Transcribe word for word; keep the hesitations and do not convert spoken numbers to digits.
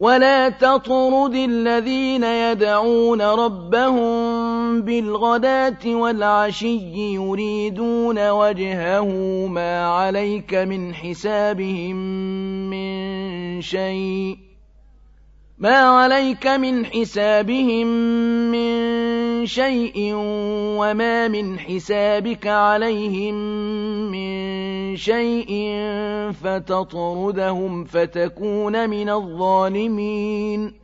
ولا تطرد الذين يدعون ربهم بالغداة والعشي يريدون وجهه ما عليك من حسابهم من شيء ما عليك من حسابهم من شيء وما من حسابك عليهم من شيء فتطردهم فتكون من الظالمين